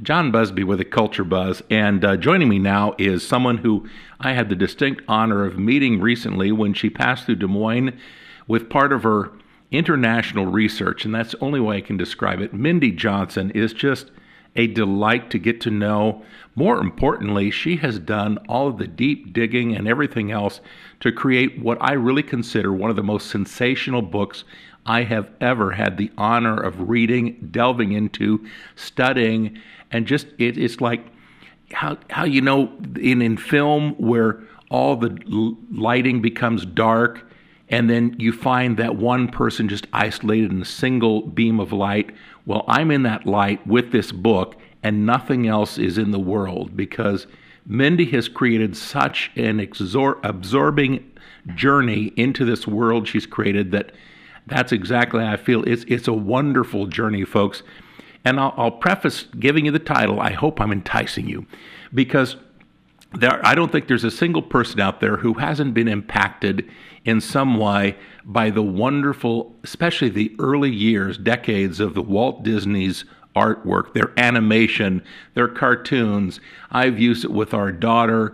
John Busby with a Culture Buzz, and joining me now is someone who I had the distinct honor of meeting recently when she passed through Des Moines with part of her international research, and that's the only way I can describe it. Mindy Johnson is just a delight to get to know. More importantly, she has done all of the deep digging and everything else to create what I really consider one of the most sensational books I have ever had the honor of reading, delving into, studying, and just it's like how in film where all the lighting becomes dark, and then you find that one person just isolated in a single beam of light. Well, I'm in that light with this book, and nothing else is in the world, because Mindy has created such an absorbing journey into this world she's created that's exactly how I feel. It's a wonderful journey, folks. And I'll preface giving you the title. I hope I'm enticing you, because I don't think there's a single person out there who hasn't been impacted in some way by the wonderful, especially the early years, decades of the Walt Disney's artwork, their animation, their cartoons. I've used it with our daughter.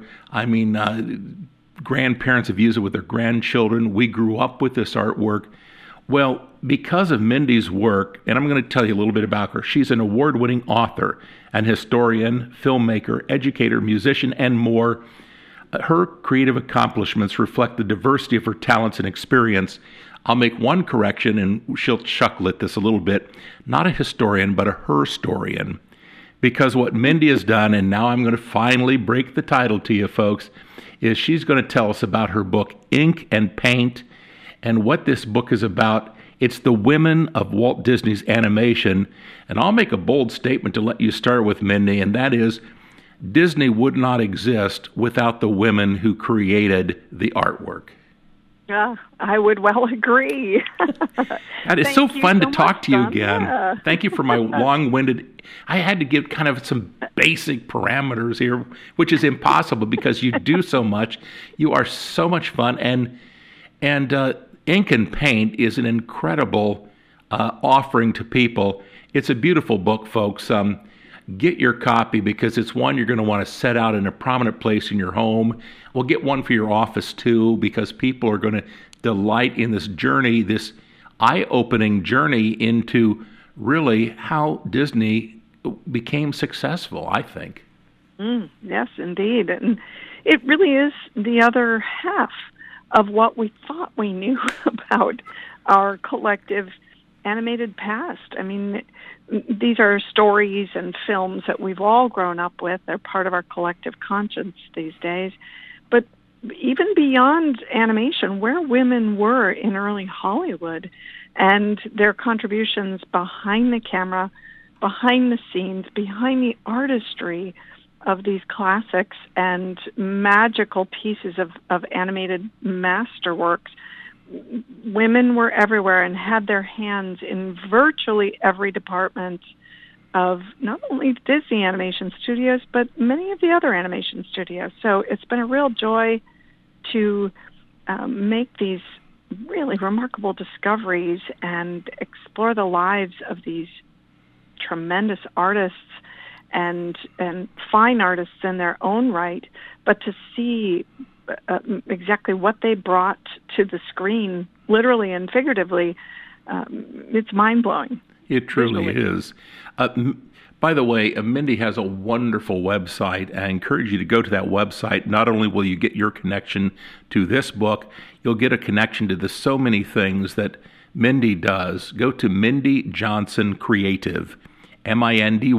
Grandparents have used it with their grandchildren. We grew up with this artwork. Well, because of Mindy's work, and I'm going to tell you a little bit about her. She's an award-winning author, an historian, filmmaker, educator, musician, and more. Her creative accomplishments reflect the diversity of her talents and experience. I'll make one correction, and she'll chuckle at this a little bit. Not a historian, but a her-storian. Because what Mindy has done, and now I'm going to finally break the title to you folks, is she's going to tell us about her book, Ink and Paint, and what this book is about. It's the women of Walt Disney's animation. And I'll make a bold statement to let you start with, Mindy, and that is Disney would not exist without the women who created the artwork. Yeah, I would well agree. It's so fun to talk to you again. Yeah. Thank you for my long-winded... I had to give kind of some basic parameters here, which is impossible because you do so much. You are so much fun, and Ink and Paint is an incredible offering to people. It's a beautiful book, folks. Get your copy, because it's one you're going to want to set out in a prominent place in your home. We'll get one for your office, too, because people are going to delight in this journey, this eye-opening journey into really how Disney became successful, I think. Yes, indeed. And it really is the other half of what we thought we knew about our collective animated past. I mean, these are stories and films that we've all grown up with. They're part of our collective conscience these days. But even beyond animation, where women were in early Hollywood and their contributions behind the camera, behind the scenes, behind the artistry of these classics and magical pieces of animated masterworks, women were everywhere and had their hands in virtually every department of not only Disney Animation Studios, but many of the other animation studios. So it's been a real joy to make these really remarkable discoveries and explore the lives of these tremendous artists and fine artists in their own right, but to see exactly what they brought to the screen, literally and figuratively, it's mind-blowing. It truly is. By the way, Mindy has a wonderful website. I encourage you to go to that website. Not only will you get your connection to this book, you'll get a connection to so many things that Mindy does. Go to Mindy Johnson Creative, Mindy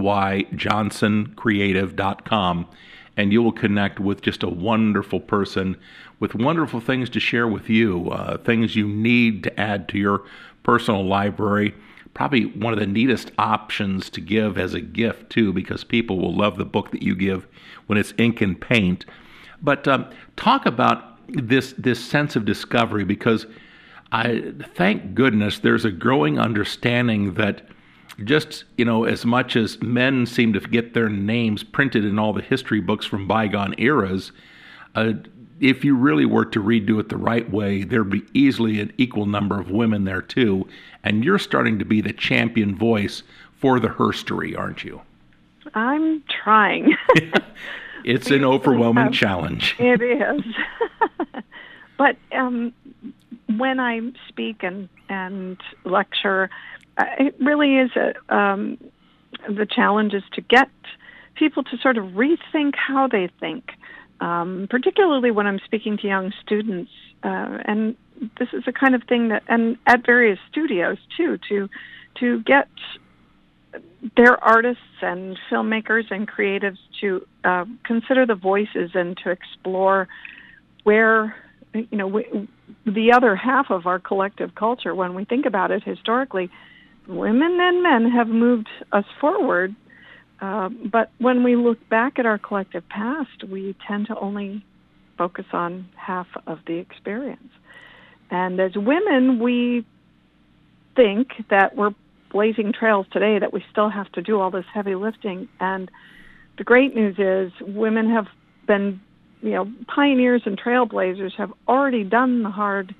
JohnsonCreative.com, and you will connect with just a wonderful person with wonderful things to share with you, things you need to add to your personal library. Probably one of the neatest options to give as a gift, too, because people will love the book that you give when it's Ink and Paint. But talk about this sense of discovery, because thank goodness there's a growing understanding that just, as much as men seem to get their names printed in all the history books from bygone eras, if you really were to redo it the right way, there'd be easily an equal number of women there too. And you're starting to be the champion voice for the herstory, aren't you? I'm trying. It's an overwhelming challenge. It is. But when I speak and lecture, it really is the challenge is to get people to sort of rethink how they think, particularly when I'm speaking to young students. And this is the kind of thing that, and at various studios too, to get their artists and filmmakers and creatives to consider the voices and to explore where, the other half of our collective culture, when we think about it historically, women and men have moved us forward. But when we look back at our collective past, we tend to only focus on half of the experience. And as women, we think that we're blazing trails today, that we still have to do all this heavy lifting. And the great news is women have been, pioneers and trailblazers have already done the hard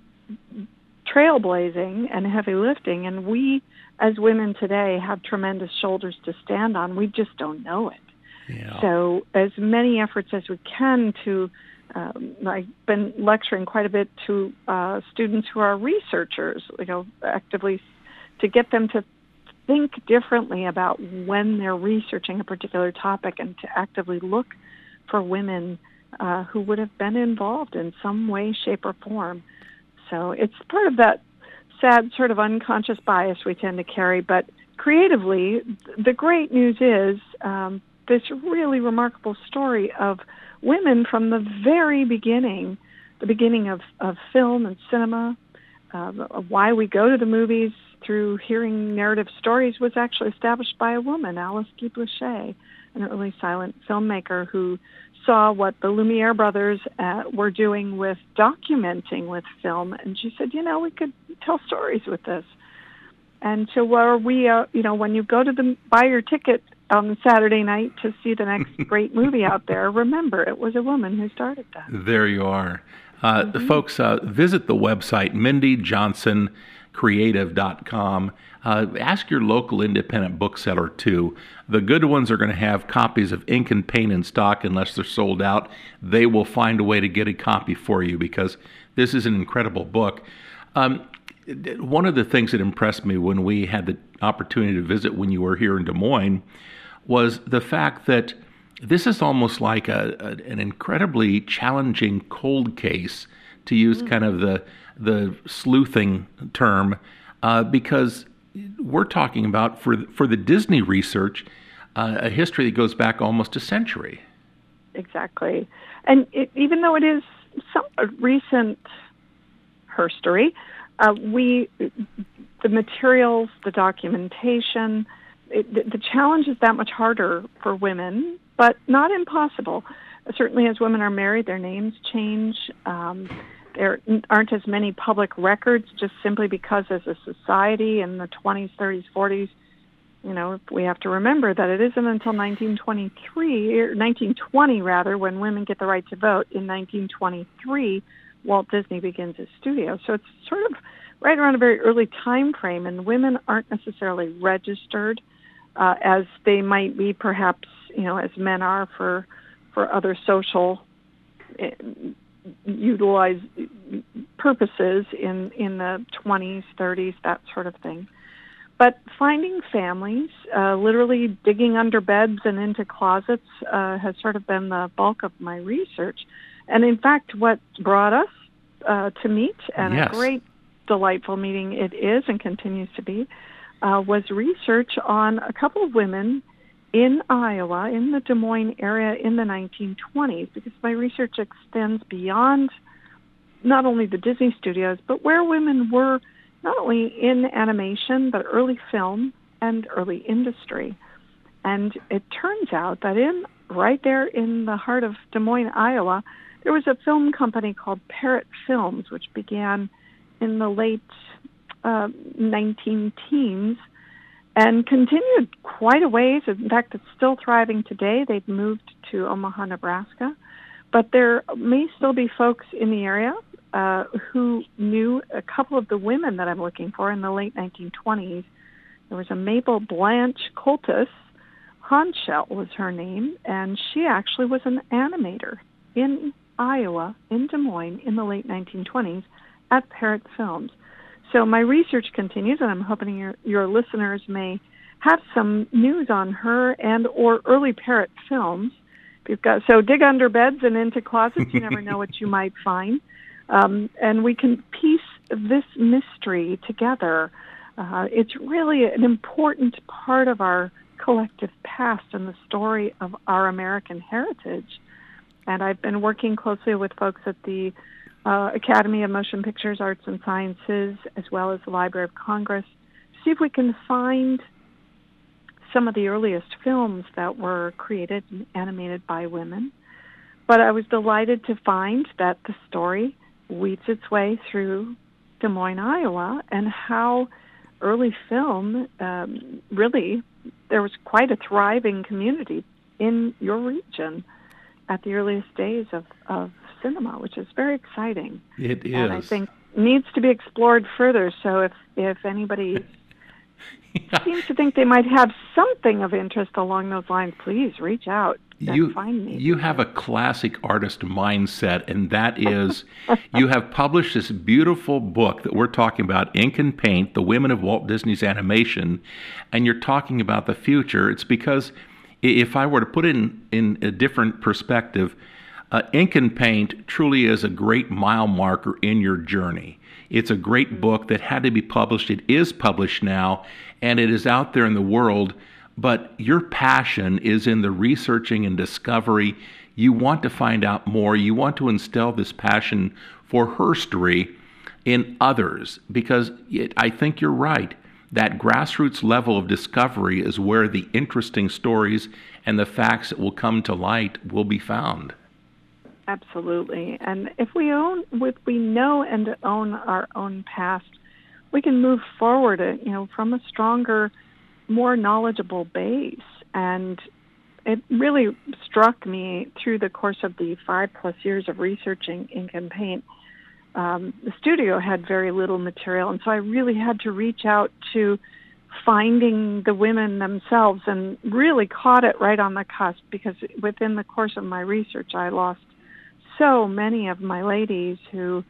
trailblazing and heavy lifting. And we, as women today, have tremendous shoulders to stand on. We just don't know it. Yeah. So as many efforts as we can to, I've been lecturing quite a bit to students who are researchers, actively to get them to think differently about when they're researching a particular topic and to actively look for women who would have been involved in some way, shape, or form. So it's part of that sad sort of unconscious bias we tend to carry. But creatively, the great news is this really remarkable story of women from the very beginning, the beginning of film and cinema, why we go to the movies through hearing narrative stories was actually established by a woman, Alice Guy Blaché, an early silent filmmaker who saw what the Lumiere brothers were doing with documenting with film, and she said, we could tell stories with this. And so when you go to buy your ticket on Saturday night to see the next great movie out there, remember, it was a woman who started that. There you are. Folks, visit the website, MindyJohnsonCreative.com. Ask your local independent bookseller, too. The good ones are going to have copies of Ink and Paint in stock unless they're sold out. They will find a way to get a copy for you because this is an incredible book. One of the things that impressed me when we had the opportunity to visit when you were here in Des Moines was the fact that this is almost like an incredibly challenging cold case, to use kind of the sleuthing term, because we're talking about, for the Disney research, a history that goes back almost a century. Exactly. And even though it is a recent history, the materials, the documentation, the challenge is that much harder for women, but not impossible. Certainly as women are married, their names change. There aren't as many public records just simply because as a society in the 20s, 30s, 40s, we have to remember that it isn't until 1920 when women get the right to vote. In 1923, Walt Disney begins his studio. So it's sort of right around a very early time frame, and women aren't necessarily registered as they might be perhaps, as men are for other social utilized purposes in the 20s, 30s, that sort of thing. But finding families, literally digging under beds and into closets, has sort of been the bulk of my research. And in fact, what brought us to meet, and yes, a great, delightful meeting it is and continues to be, was research on a couple of women in Iowa, in the Des Moines area in the 1920s, because my research extends beyond not only the Disney studios, but where women were not only in animation, but early film and early industry. And it turns out that right there in the heart of Des Moines, Iowa, there was a film company called Parrot Films, which began in the late 19-teens and continued quite a ways. In fact, it's still thriving today. They've moved to Omaha, Nebraska. But there may still be folks in the area who knew a couple of the women that I'm looking for in the late 1920s. There was a Mabel Blanche Coltis, Honchell was her name, and she actually was an animator in Iowa, in Des Moines, in the late 1920s at Parrot Films. So my research continues, and I'm hoping your listeners may have some news on her and or early Parrot Films. So dig under beds and into closets. You never know what you might find. And we can piece this mystery together. It's really an important part of our collective past and the story of our American heritage. And I've been working closely with folks at the Academy of Motion Pictures, Arts and Sciences, as well as the Library of Congress, to see if we can find some of the earliest films that were created and animated by women. But I was delighted to find that the story weaves its way through Des Moines, Iowa, and how early film, really, there was quite a thriving community in your region at the earliest days of cinema, which is very exciting. It is. And I think needs to be explored further. So if anybody seems to think they might have something of interest along those lines, please reach out and find me. You have a classic artist mindset, and that is you have published this beautiful book that we're talking about, Ink and Paint, The Women of Walt Disney's Animation, and you're talking about the future. It's because if I were to put it in a different perspective, Ink and Paint truly is a great mile marker in your journey. It's a great book that had to be published. It is published now, and it is out there in the world, but your passion is in the researching and discovery. You want to find out more. You want to instill this passion for herstory in others, because I think you're right. That grassroots level of discovery is where the interesting stories and the facts that will come to light will be found. Absolutely. And if we know and own our own past, we can move forward, from a stronger, more knowledgeable base. And it really struck me through the course of the 5+ years of researching Ink and Paint. The studio had very little material, and so I really had to reach out to finding the women themselves, and really caught it right on the cusp, because within the course of my research, I lost so many of my ladies who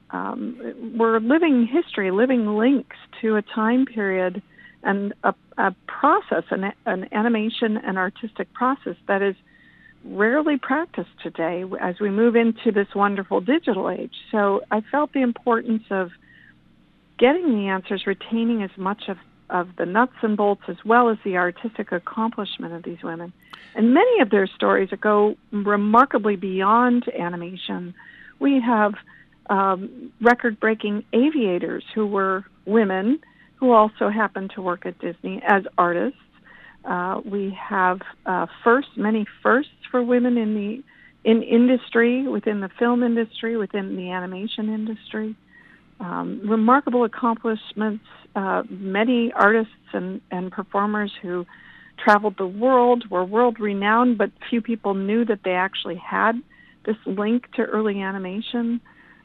were living history, living links to a time period and a process, an animation and artistic process that is rarely practiced today as we move into this wonderful digital age. So I felt the importance of getting the answers, retaining as much of the nuts and bolts as well as the artistic accomplishment of these women. And many of their stories go remarkably beyond animation. We have record-breaking aviators who were women who also happened to work at Disney as artists. We have many firsts for women in industry, within the film industry, within the animation industry. Remarkable accomplishments, many artists and performers who traveled the world, were world-renowned, but few people knew that they actually had this link to early animation.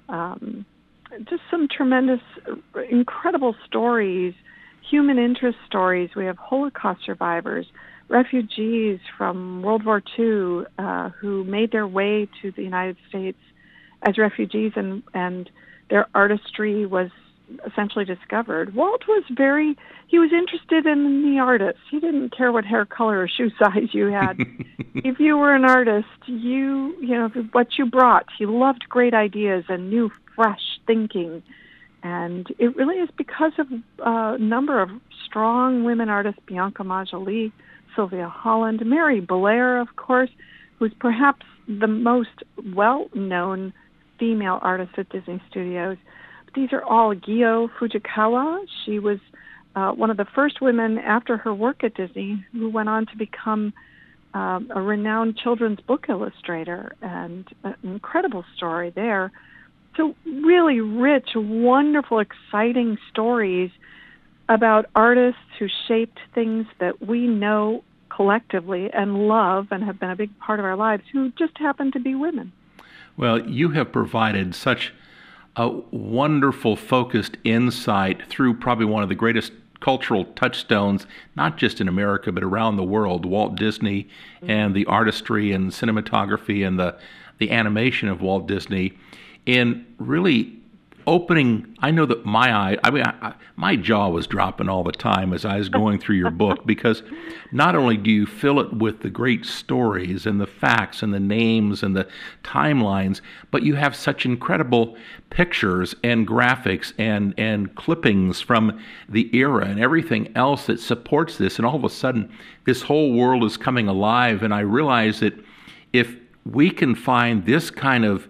Just some tremendous, incredible stories, human interest stories. We have Holocaust survivors, refugees from World War II who made their way to the United States as refugees, and their artistry was essentially discovered. Walt was he was interested in the artist. He didn't care what hair color or shoe size you had. If you were an artist, what you brought. He loved great ideas and new, fresh thinking. And it really is because of a number of strong women artists, Bianca Majoli, Sylvia Holland, Mary Blair, of course, who's perhaps the most well-known female artist at Disney Studios. These are all Gio Fujikawa. She was one of the first women after her work at Disney who went on to become a renowned children's book illustrator, and an incredible story there. So really rich, wonderful, exciting stories about artists who shaped things that we know collectively and love and have been a big part of our lives, who just happen to be women. Well, you have provided such a wonderful, focused insight through probably one of the greatest cultural touchstones, not just in America, but around the world. Walt Disney and the artistry and cinematography and the animation of Walt Disney in really opening, I know that my jaw was dropping all the time as I was going through your book, because not only do you fill it with the great stories and the facts and the names and the timelines, but you have such incredible pictures and graphics and clippings from the era and everything else that supports this. And all of a sudden, this whole world is coming alive. And I realize that if we can find this kind of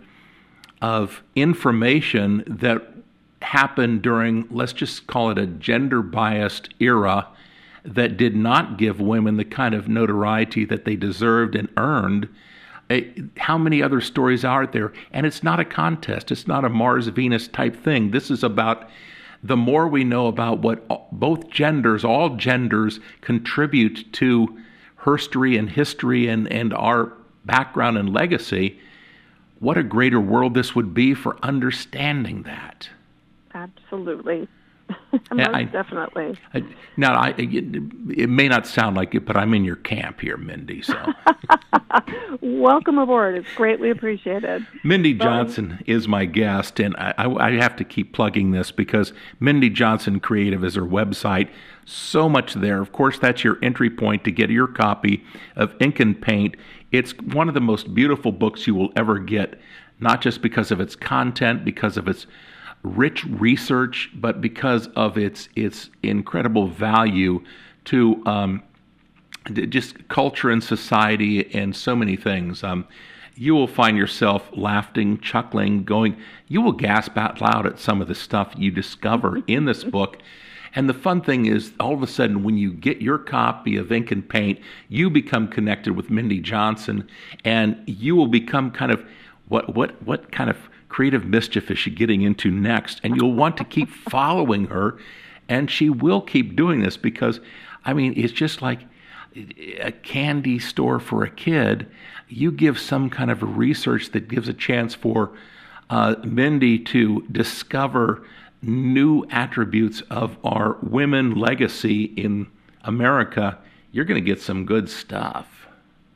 information that happened during, let's just call it a gender-biased era that did not give women the kind of notoriety that they deserved and earned, how many other stories are there? And it's not a contest. It's not a Mars-Venus type thing. This is about the more we know about what both genders, all genders, contribute to herstory and history and our background and legacy, what a greater world this would be for understanding that. Absolutely. Most definitely. Now, it may not sound like it, but I'm in your camp here, Mindy. So, welcome aboard. It's greatly appreciated. Mindy Johnson is my guest, and I have to keep plugging this because Mindy Johnson Creative is her website. So much there. Of course, that's your entry point to get your copy of Ink and Paint. It's one of the most beautiful books you will ever get, not just because of its content, because of its rich research, but because of its incredible value to just culture and society and so many things. You will find yourself laughing, chuckling, going. You will gasp out loud at some of the stuff you discover in this book. And the fun thing is, all of a sudden, when you get your copy of Ink and Paint, you become connected with Mindy Johnson, and you will become kind of what kind of creative mischief is she getting into next? And you'll want to keep following her, and she will keep doing this because, I mean, it's just like a candy store for a kid. You give some kind of a research that gives a chance for Mindy to discover new attributes of our women legacy in America. You're going to get some good stuff.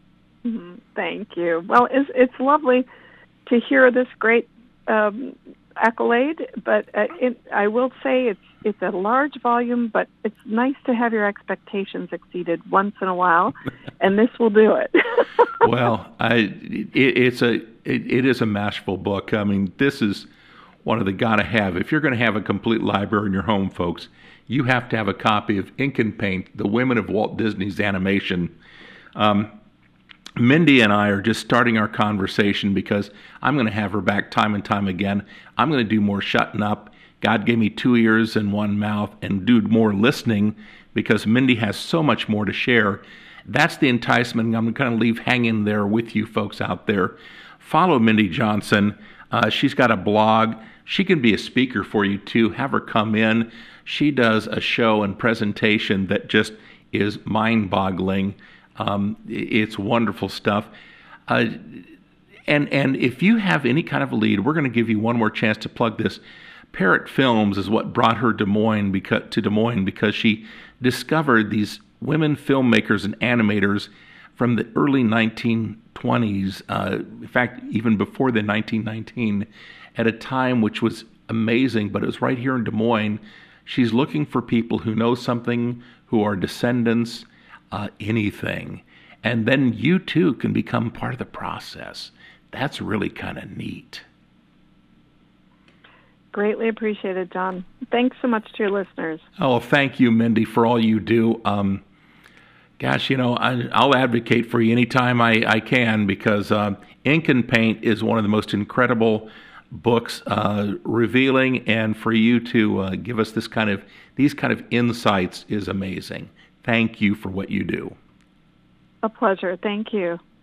Thank you. Well, it's lovely to hear this great accolade, but I will say it's a large volume, but it's nice to have your expectations exceeded once in a while, and this will do it. Well, it is a masterful book. I mean, this is one of the gotta have. If you're going to have a complete library in your home, folks, you have to have a copy of Ink and Paint, The Women of Walt Disney's Animation. Mindy and I are just starting our conversation because I'm going to have her back time and time again. I'm going to do more shutting up. God gave me 2 ears and 1 mouth, and do more listening because Mindy has so much more to share. That's the enticement I'm going to leave hanging there with you folks out there. Follow Mindy Johnson. She's got a blog. She can be a speaker for you too. Have her come in. She does a show and presentation that just is mind-boggling. It's wonderful stuff. And if you have any kind of a lead, we're going to give you one more chance to plug this. Parrot Films is what brought her to Des Moines because she discovered these women filmmakers and animators from the early 1920s, in fact, even before the 1919, at a time which was amazing, but it was right here in Des Moines. She's looking for people who know something, who are descendants, anything. And then you, too, can become part of the process. That's really kind of neat. Greatly appreciated, John. Thanks so much to your listeners. Oh, thank you, Mindy, for all you do. Gosh, I'll advocate for you anytime I can because Ink and Paint is one of the most incredible books, revealing, and for you to give us these kind of insights is amazing. Thank you for what you do. A pleasure. Thank you.